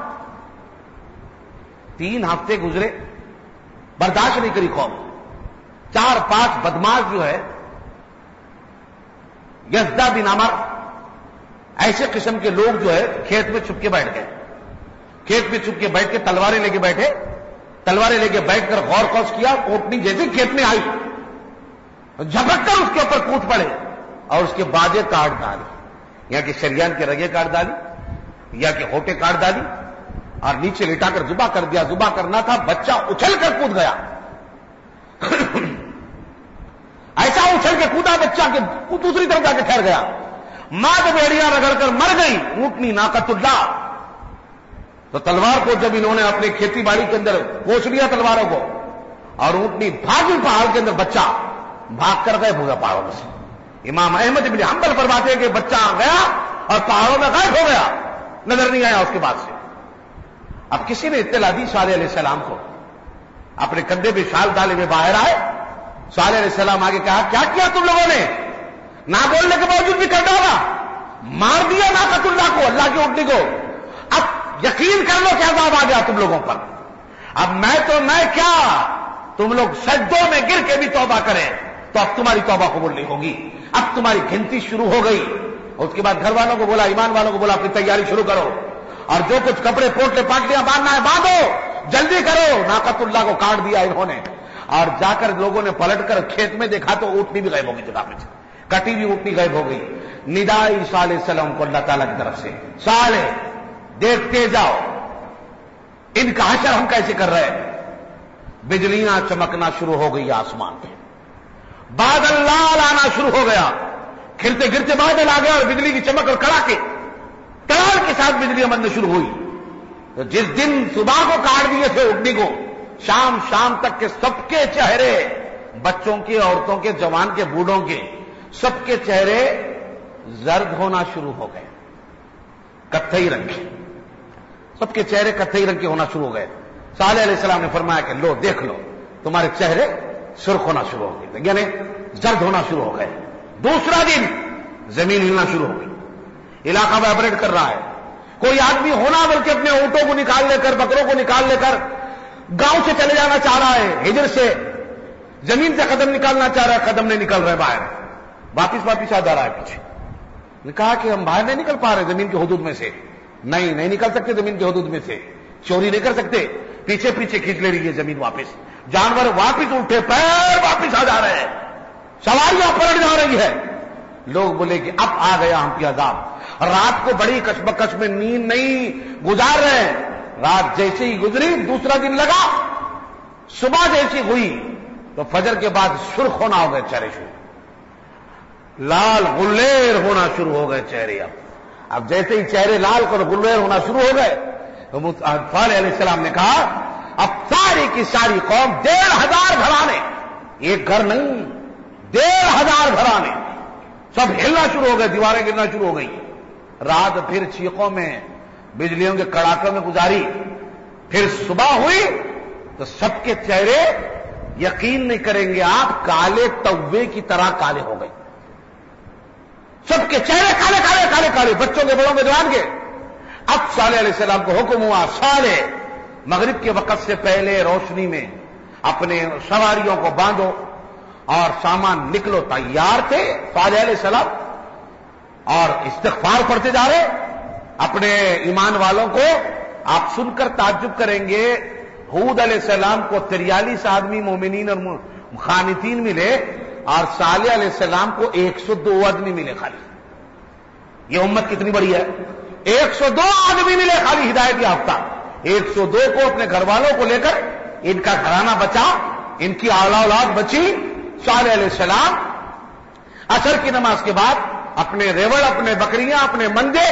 3 ہفتے گزرے، برداشت نہیں کری قوم، 4-5 بدماش جو ہے یزدہ بن عمر ایسے قسم کے لوگ جو ہے کھیت میں چھپ کے بیٹھ گئے، کھیت میں چھپ کے بیٹھ کے تلواریں لے کے بیٹھے، تلواریں لے کے بیٹھ کر غور خوض کیا، اونٹنی جیسے کھیت میں آئی جھپک کر اس کے اوپر کود پڑے اور اس کے باجے کاٹ ڈالی، یا کہ شریان کے رگے کاٹ ڈالی، یا کہ ہوٹے کاٹ ڈالی، اور نیچے لٹا کر ذبح کر دیا۔ ذبح کرنا تھا، بچہ اچھل کر کود گیا، ایسا اچھل کے کودا بچہ کہ دوسری طرف جا کے ٹھہر گیا، ماں جب بیڑیاں رگڑ کر مر گئی، اونٹنی ناقۃ اللہ۔ تو تلوار کو جب انہوں نے اپنے کھیتی باڑی کے اندر پوچھ لیا تلواروں کو، اور اونٹنی بھاگی پہاڑ کے اندر، بچہ بھاگ کر غائب ہو گیا پہاڑوں میں سے۔ امام احمد بن حنبل فرماتے ہیں کہ بچہ گیا اور پہاڑوں میں غائب ہو گیا، نظر نہیں آیا اس کے بعد سے۔ اب کسی نے اطلاع دی صالح علیہ السلام کو، اپنے کندھے پہ شال ڈالے ہوئے باہر آئے، صالح علیہ السلام آگے کہا کیا کیا تم لوگوں نے؟ نہ بولنے کے باوجود بھی کر ڈالا، مار دیا ناقۃ اللہ کو، اللہ کی اونٹنی کو۔ اب یقین کر لو کیا عذاب آ گیا تم لوگوں پر۔ اب میں کیا، تم لوگ سجدوں میں گر کے بھی توبہ کریں تو اب تمہاری توبہ قبول نہیں ہوگی، اب تمہاری گنتی شروع ہو گئی۔ اور اس کے بعد گھر والوں کو بولا، ایمان والوں کو بولا اپنی تیاری شروع کرو، اور جو کچھ کپڑے پوٹلے پاٹلیاں باندھنا ہے باندھو، جلدی کرو۔ ناقۃ اللہ کو کاٹ دیا انہوں نے، اور جا کر لوگوں نے پلٹ کر کھیت میں دیکھا تو اونٹنی بھی غائب ہو گئی جگہ پہ سے، کٹی ہوئی اونٹنی غائب ہو گئی۔ ندائی عیسیٰ علیہ السلام کو اللہ تعالیٰ کی طرف سے، صالح دیکھتے جاؤ ان کا حشر ہم کیسے کر رہے ہیں۔ بجلیاں چمکنا شروع ہو گئی آسمان پہ، بادل لال آنا شروع ہو گیا، گرتے گرتے بادل آ گیا، اور بجلی کی چمک اور کڑاکے تار کے ساتھ بجلیاں بننا شروع ہوئی۔ تو جس دن صبح کو کاٹ دیے تھے اونٹنی کو، شام تک کے سب کے چہرے، بچوں کے، عورتوں کے، جوان کے، بوڑھوں کے، سب کے چہرے زرد ہونا شروع ہو گئے، کتھئی رنگ کے، سب کے چہرے کتھئی رنگ کے ہونا شروع ہو گئے۔ صالح علیہ السلام نے فرمایا کہ لو دیکھ لو، تمہارے چہرے سرخ ہونا شروع ہو گئے، یعنی زرد ہونا شروع ہو گئے۔ دوسرا دن زمین ہلنا شروع ہو گئی، علاقہ وائبریٹ کر رہا ہے، کوئی آدمی ہونا بلکہ اپنے اونٹوں کو نکال لے کر، بکروں کو نکال لے کر گاؤں سے چلے جانا چاہ رہا ہے، ہجر سے زمین سے قدم نکالنا چاہ رہا ہے، قدم نہیں نکل رہے باہر، واپس آ جا رہا ہے پیچھے۔ نے کہا کہ ہم باہر نہیں نکل پا رہے زمین کے حدود میں سے، نہیں نکل سکتے زمین کے حدود میں سے، چوری نہیں کر سکتے، پیچھے کھینچ لے رہی ہے زمین واپس، جانور واپس اٹھے پیر واپس آ جا رہے ہیں، سواریاں پلٹ جا رہی ہے۔ لوگ بولے کہ اب آ گیا ہم کی عذاب، رات کو بڑی کشمکش میں نیند نہیں گزار رہے ہیں، رات جیسے ہی گزری دوسرا دن لگا، صبح جیسی ہوئی تو فجر کے بعد سرخ ہونا ہو گئے چہرے شروع، لال غلیر ہونا شروع ہو گئے چہرے۔ اب جیسے ہی چہرے لال اور غلیر ہونا شروع ہو گئے تو صالح علیہ السلام نے کہا اب ساری کی ساری قوم 1,500 گھرانے، ایک گھر نہیں 1,500 گھرانے سب ہلنا شروع ہو گئے، دیواریں گرنا شروع ہو گئی۔ رات پھر چیخوں میں بجلیوں کے کڑاکوں میں گزاری، پھر صبح ہوئی تو سب کے چہرے یقین نہیں کریں گے آپ کالے توے کی طرح کالے ہو گئے، سب کے چہرے کالے کالے کالے کالے، بچوں کے بڑوں کے جوان کے۔ اب صالح علیہ السلام کو حکم ہوا صالح مغرب کے وقت سے پہلے روشنی میں اپنے سواریوں کو باندھو اور سامان نکلو۔ تیار تھے صالح علیہ السلام اور استغفار پڑھتے جا رہے اپنے ایمان والوں کو۔ آپ سن کر تعجب کریں گے ہود علیہ السلام کو 43 آدمی مومنین اور خانتین ملے اور صالح علیہ السلام کو 102 آدمی ملے خالی۔ یہ امت کتنی بڑی ہے، 102 آدمی ملے خالی ہدایت یافتہ۔ 102 کو اپنے گھر والوں کو لے کر ان کا گھرانہ بچا، ان کی اولاد بچی۔ صالح علیہ السلام عصر کی نماز کے بعد اپنے ریوڑ، اپنے بکریاں، اپنے مندے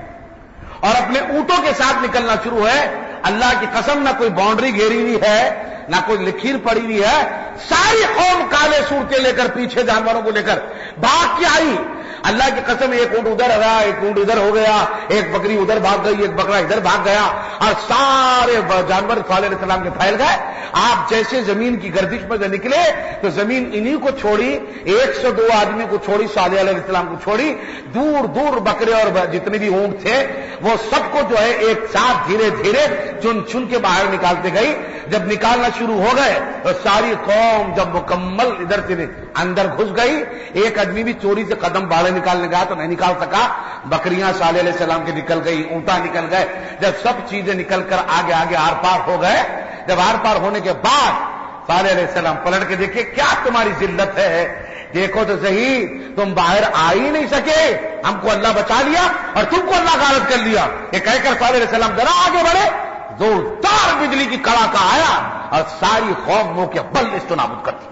اور اپنے اونٹوں کے ساتھ نکلنا شروع ہے۔ اللہ کی قسم نہ کوئی باؤنڈری گھیری ہوئی ہے نہ کوئی لکیر پڑی ہوئی ہے، ساری قوم کالے صورتیں لے کر پیچھے جانوروں کو لے کر بھاگ کے آئی۔ اللہ کی قسم ایک اونٹ ادھر رہا، ایک اونٹ ادھر ہو گیا، ایک بکری ادھر بھاگ گئی، ایک بکرا ادھر بھاگ گیا اور سارے جانور صالح علیہ السلام کے پھیل گئے۔ آپ جیسے زمین کی گردش میں سے نکلے تو زمین انہی کو چھوڑی، 102 آدمی کو چھوڑی، صالح علیہ السلام کو چھوڑی، دور دور بکرے اور جتنے بھی اونٹ تھے وہ سب کو جو ہے ایک ساتھ دھیرے دھیرے چن چن کے باہر نکالتے گئی۔ جب نکالنا شروع ہو گئے تو ساری قوم جب مکمل ادھر سے اندر گھس گئی، ایک آدمی بھی چوری سے قدم باہر نکالنے گیا تو نہیں نکال سکا۔ بکریاں صالح علیہ السلام کے نکل گئی، اونٹا نکل گئے۔ جب سب چیزیں نکل کر آگے آگے آر پار ہو گئے، جب آر پار ہونے کے بعد صالح علیہ السلام پلٹ کے دیکھے کیا تمہاری ذلت ہے، دیکھو تو صحیح تم باہر آ ہی نہیں سکے، ہم کو اللہ بچا لیا اور تم کو اللہ غارت کر لیا۔ یہ کہہ کر صالح علیہ السلام ذرا آگے بڑھے، زوردار بجلی کی کڑاکا آیا اور ساری قوم منہ کے بل نیست و نابود کر دی۔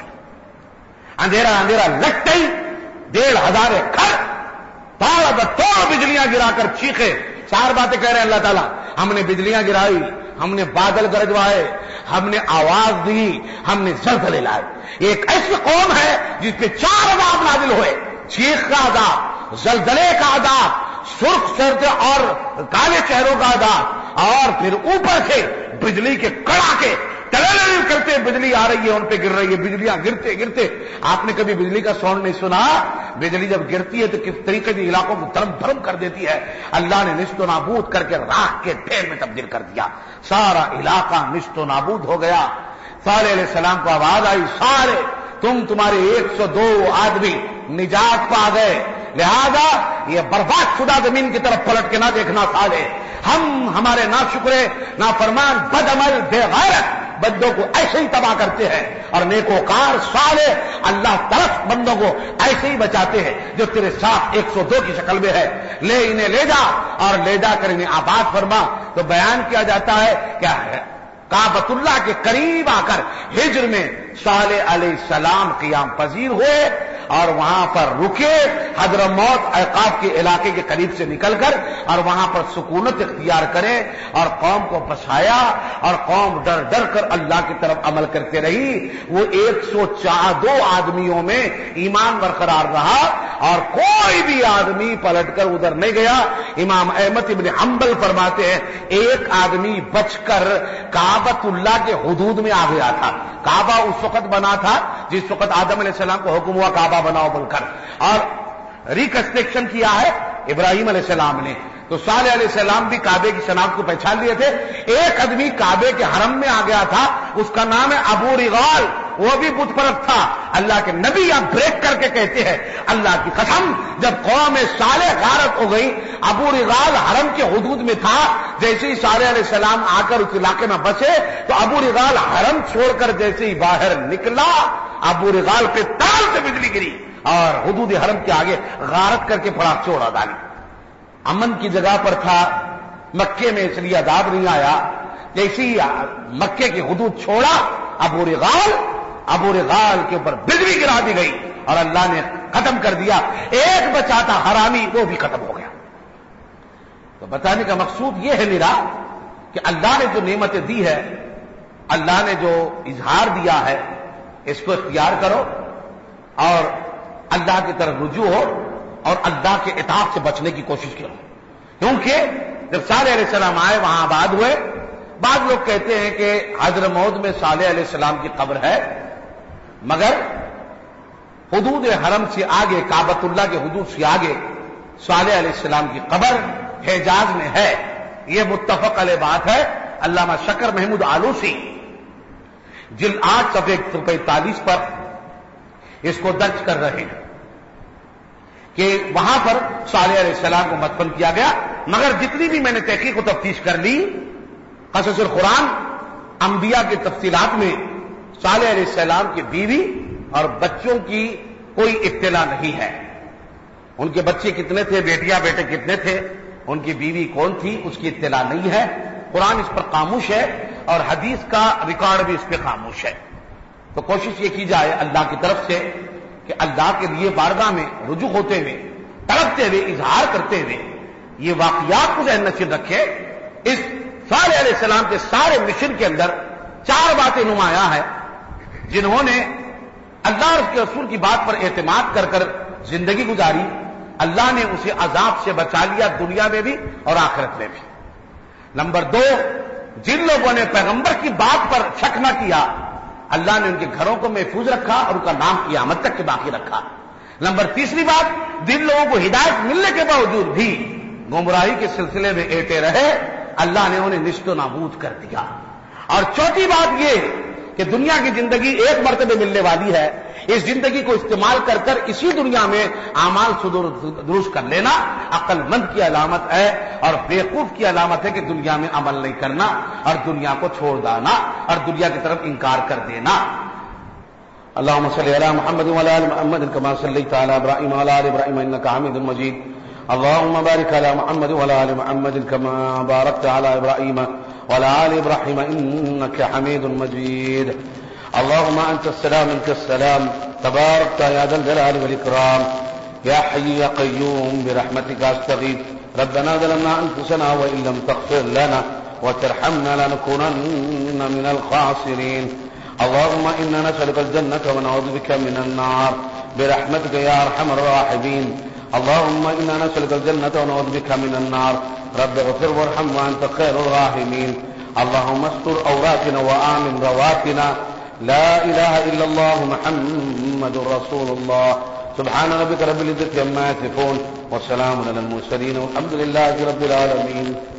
اندھیرا اندھیرا لگتے ہی 1,500 گھر توڑ توڑ بجلیاں گرا کر چیخے، چار باتیں کہہ رہے ہیں اللہ تعالیٰ، ہم نے بجلیاں گرائی، ہم نے بادل گرجوائے، ہم نے آواز دی، ہم نے زلزلے لائے۔ ایک ایسی قوم ہے جس پہ 4 عذاب نازل ہوئے، چیخ کا عذاب، زلزلے کا عذاب، سرخ سرد اور کالے چہروں کا عذاب، اور پھر اوپر سے بجلی کے کڑاکے ٹلل کرتے بجلی آ رہی ہے، ان پہ گر رہی ہے، بجلیاں گرتے گرتے۔ آپ نے کبھی بجلی کا ساؤنڈ نہیں سنا؟ بجلی جب گرتی ہے تو کس طریقے سے علاقوں کو دھرم دھرم کر دیتی ہے۔ اللہ نے نیست و نابود کر کے راکھ کے ڈھیر میں تبدیل کر دیا، سارا علاقہ نیست و نابود ہو گیا۔ صالح علیہ السلام کو آواز آئی، سارے تمہارے 102 آدمی نجات پا گئے، لہذا یہ برباد شدہ زمین کی طرف پلٹ کے نہ دیکھنا صالح۔ ہم ہمارے ناشکرے، نافرمان، بدعمل، بے غیرت بندوں کو ایسے ہی تباہ کرتے ہیں اور نیکوکار صالح اللہ طرف بندوں کو ایسے ہی بچاتے ہیں جو تیرے ساتھ 102 کی شکل میں ہے۔ لے انہیں لے جا اور لے جا کر انہیں آباد فرما۔ تو بیان کیا جاتا ہے کیا ہے، کعبۃ اللہ کے قریب آ کر ہجر میں صالح علیہ السلام قیام پذیر ہوئے اور وہاں پر رکے، حضرموت عقاب کے علاقے کے قریب سے نکل کر اور وہاں پر سکونت اختیار کرے اور قوم کو بسایا اور قوم ڈر ڈر کر اللہ کی طرف عمل کرتے رہی۔ وہ 102 آدمیوں میں ایمان برقرار رہا اور کوئی بھی آدمی پلٹ کر ادھر نہیں گیا۔ امام احمد ابن حنبل فرماتے ہیں ایک آدمی بچ کر کعبۃ اللہ کے حدود میں آ گیا تھا۔ کعبہ اس وقت بنا تھا جس وقت آدم علیہ السلام کو حکم ہوا کعبہ بناؤ بول کر، اور ریکنسٹرکشن کیا ہے ابراہیم علیہ السلام نے۔ تو صالح علیہ السلام بھی کعبے کی شناخت کو پہچان لیے تھے۔ ایک آدمی کعبے کے حرم میں آ گیا تھا، اس کا نام ہے ابو رغال، وہ بھی بت پرست تھا۔ اللہ کے نبی یہاں بریک کر کے کہتے ہیں اللہ کی قسم جب قوم صالح غارت ہو گئی، ابو رغال حرم کے حدود میں تھا، جیسے ہی صالح علیہ السلام آ کر اس علاقے میں بسے تو ابو رغال حرم چھوڑ کر جیسے ہی باہر نکلا، ابو رغال پہ تال سے بجلی گری اور حدود حرم کے آگے غارت کر کے پڑا چوڑا ڈالی۔ امن کی جگہ پر تھا، مکے میں اس لیے عذاب نہیں آیا۔ جیسے ہی مکے کی حدود چھوڑا ابو رغال کے اوپر بجلی گرا دی گئی اور اللہ نے ختم کر دیا. ایک بچا تھا حرامی، وہ بھی ختم ہو گیا. تو بتانے کا مقصود یہ ہے میرا کہ اللہ نے جو نعمتیں دی ہے، اللہ نے جو اظہار دیا ہے، اس کو اختیار کرو اور اللہ کی طرف رجوع ہو اور اللہ کے اطاعت سے بچنے کی کوشش کرو. کیونکہ جب صالح علیہ السلام آئے وہاں آباد ہوئے. بعض لوگ کہتے ہیں کہ حضرموت میں صالح علیہ السلام کی قبر ہے، مگر حدود حرم سے آگے، کعبۃ اللہ کے حدود سے آگے صالح علیہ السلام کی قبر حجاز میں ہے. یہ متفق علیہ بات ہے. علامہ شکر محمود آلوسی جلد 8 صفحے 145 پر اس کو درج کر رہے ہیں کہ وہاں پر صالح علیہ السلام کو مدفن کیا گیا. مگر جتنی بھی میں نے تحقیق و تفتیش کر لی، قصص القرآن انبیاء کی تفصیلات میں صالح علیہ السلام کی بیوی اور بچوں کی کوئی اطلاع نہیں ہے. ان کے بچے کتنے تھے، بیٹیاں بیٹے کتنے تھے، ان کی بیوی کون تھی، اس کی اطلاع نہیں ہے. قرآن اس پر خاموش ہے اور حدیث کا ریکارڈ بھی اس پہ خاموش ہے. تو کوشش یہ کی جائے اللہ کی طرف سے کہ اللہ کے لیے بارگاہ میں رجوع ہوتے ہوئے، تڑپتے ہوئے، اظہار کرتے ہوئے یہ واقعات کو ذہن نشین رکھے. اس صالح علیہ السلام کے سارے مشن کے اندر 4 باتیں نمایاں ہیں. جنہوں نے اللہ اور اس کے رسول کی بات پر اعتماد کر کر زندگی گزاری، اللہ نے اسے عذاب سے بچا لیا، دنیا میں بھی اور آخرت میں بھی. نمبر 2، جن لوگوں نے پیغمبر کی بات پر شک نہ کیا، اللہ نے ان کے گھروں کو محفوظ رکھا اور ان کا نام قیامت تک کے باقی رکھا. نمبر 3 بات، جن لوگوں کو ہدایت ملنے کے باوجود بھی گمراہی کے سلسلے میں ایٹے رہے، اللہ نے انہیں نیست و نابود کر دیا. اور 4 بات یہ کہ دنیا کی زندگی ایک مرتبہ ملنے والی ہے. اس زندگی کو استعمال کر کر اسی دنیا میں اعمال درست کر لینا عقل مند کی علامت ہے، اور بیوقوف کی علامت ہے کہ دنیا میں عمل نہیں کرنا اور دنیا کو چھوڑ دینا اور دنیا کی طرف انکار کر دینا. اللهم صل على محمد وعلى ال محمد كما صليت على ابراهيم وعلى ال ابراهيم انك حميد مجيد. اللهم بارك على محمد وعلى ال محمد كما باركت على ابراهيم وعلى ال ابراهيم انك حميد مجيد. اللهم انت السلام منك السلام تبارك يا ذا الجلال والاكرام. يا حي يا قيوم برحمتك استغيث. ربنا ظلمنا انفسنا وان لم تغفر لنا وترحمنا لنكونن من الخاسرين. اللهم انا نسالك الجنه ونعوذ بك من النار برحمتك يا ارحم الراحمين. اللهم انا نسالك الجنه ونعوذ بك من النار. رب اغفر وارحم وانت خير الراحمين. اللهم استر عوراتنا وآمن رواتنا. لا اله الا الله محمد رسول الله. سبحان ربك رب العزة عما يصفون وسلام على المرسلين والحمد لله رب العالمين.